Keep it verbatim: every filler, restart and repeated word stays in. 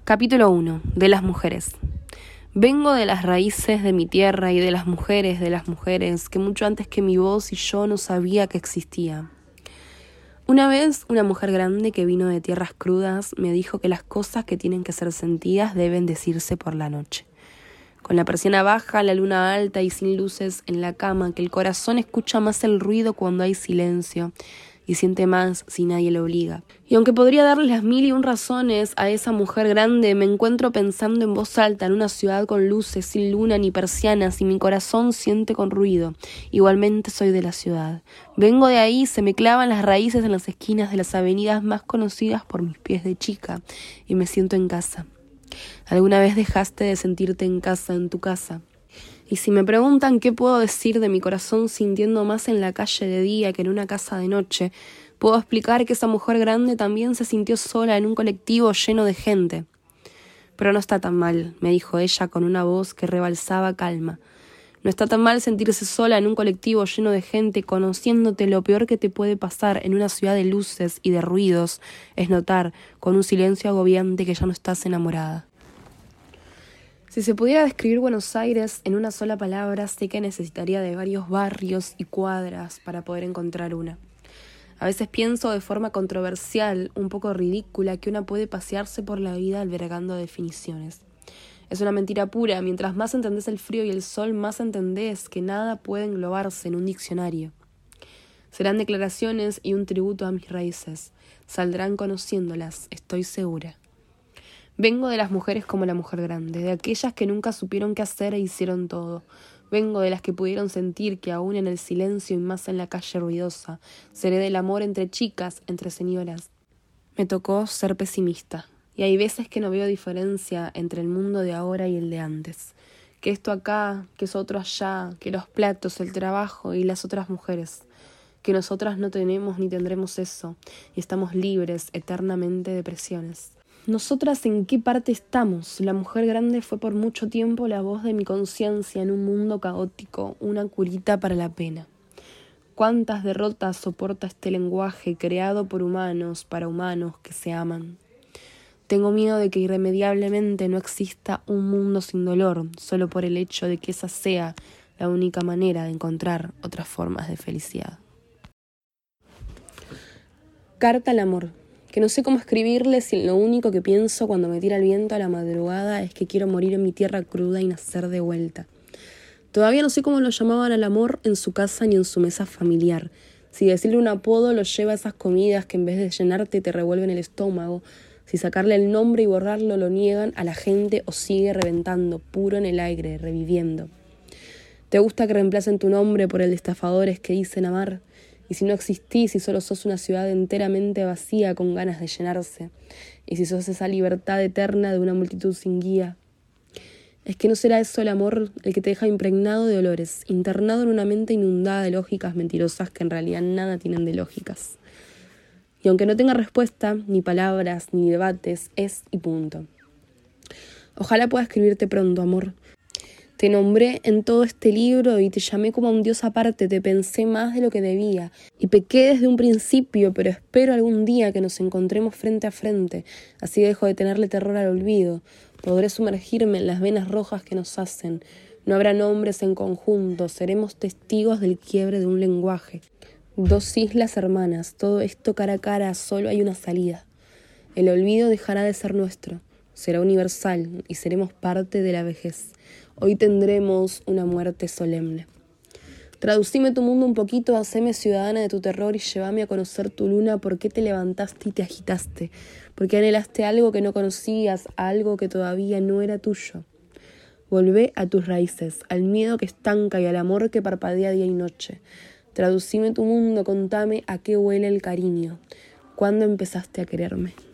Capítulo uno. De las mujeres. Vengo de las raíces de mi tierra y de las mujeres de las mujeres que mucho antes que mi voz y yo no sabía que existía. Una vez una mujer grande que vino de tierras crudas me dijo que las cosas que tienen que ser sentidas deben decirse por la noche. Con la persiana baja, la luna alta y sin luces en la cama, que el corazón escucha más el ruido cuando hay silencio y siente más si nadie lo obliga. Y aunque podría darle las mil y un razones a esa mujer grande, me encuentro pensando en voz alta en una ciudad con luces, sin luna ni persianas, y mi corazón siente con ruido. Igualmente soy de la ciudad. Vengo de ahí, se me clavan las raíces en las esquinas de las avenidas más conocidas por mis pies de chica, y me siento en casa. ¿Alguna vez dejaste de sentirte en casa en tu casa? Y si me preguntan qué puedo decir de mi corazón sintiendo más en la calle de día que en una casa de noche, puedo explicar que esa mujer grande también se sintió sola en un colectivo lleno de gente. Pero no está tan mal, me dijo ella con una voz que rebalsaba calma. No está tan mal sentirse sola en un colectivo lleno de gente, conociéndote. Lo peor que te puede pasar en una ciudad de luces y de ruidos es notar, con un silencio agobiante, que ya no estás enamorada. Si se pudiera describir Buenos Aires en una sola palabra, sé que necesitaría de varios barrios y cuadras para poder encontrar una. A veces pienso de forma controversial, un poco ridícula, que una puede pasearse por la vida albergando definiciones. Es una mentira pura. Mientras más entendés el frío y el sol, más entendés que nada puede englobarse en un diccionario. Serán declaraciones y un tributo a mis raíces. Saldrán conociéndolas, estoy segura. Vengo de las mujeres como la mujer grande, de aquellas que nunca supieron qué hacer e hicieron todo. Vengo de las que pudieron sentir que aún en el silencio y más en la calle ruidosa, seré del amor entre chicas, entre señoras. Me tocó ser pesimista, y hay veces que no veo diferencia entre el mundo de ahora y el de antes. Que esto acá, que es otro allá, que los platos, el trabajo y las otras mujeres. Que nosotras no tenemos ni tendremos eso, y estamos libres eternamente de presiones. ¿Nosotras en qué parte estamos? La mujer grande fue por mucho tiempo la voz de mi conciencia en un mundo caótico, una curita para la pena. ¿Cuántas derrotas soporta este lenguaje creado por humanos para humanos que se aman? Tengo miedo de que irremediablemente no exista un mundo sin dolor, solo por el hecho de que esa sea la única manera de encontrar otras formas de felicidad. Carta al amor. Que no sé cómo escribirle si lo único que pienso cuando me tira el viento a la madrugada es que quiero morir en mi tierra cruda y nacer de vuelta. Todavía no sé cómo lo llamaban al amor en su casa ni en su mesa familiar. Si decirle un apodo lo lleva a esas comidas que en vez de llenarte te revuelven el estómago. Si sacarle el nombre y borrarlo lo niegan a la gente o sigue reventando, puro en el aire, reviviendo. ¿Te gusta que reemplacen tu nombre por el de estafadores que dicen amar? Y si no existís y solo sos una ciudad enteramente vacía con ganas de llenarse, y si sos esa libertad eterna de una multitud sin guía, es que no será eso el amor el que te deja impregnado de olores, internado en una mente inundada de lógicas mentirosas que en realidad nada tienen de lógicas. Y aunque no tenga respuesta, ni palabras, ni debates, es y punto. Ojalá pueda escribirte pronto, amor. Te nombré en todo este libro y te llamé como a un dios aparte, te pensé más de lo que debía y pequé desde un principio, pero espero algún día que nos encontremos frente a frente, así dejo de tenerle terror al olvido, podré sumergirme en las venas rojas que nos hacen, no habrá nombres en conjunto, seremos testigos del quiebre de un lenguaje. Dos islas hermanas, todo esto cara a cara, solo hay una salida. El olvido dejará de ser nuestro, será universal y seremos parte de la vejez. Hoy tendremos una muerte solemne. Traducime tu mundo un poquito, haceme ciudadana de tu terror y llévame a conocer tu luna. ¿Por qué te levantaste y te agitaste? ¿Por qué anhelaste algo que no conocías, algo que todavía no era tuyo? Volvé a tus raíces, al miedo que estanca y al amor que parpadea día y noche. Traducime tu mundo, contame a qué huele el cariño. ¿Cuándo empezaste a quererme?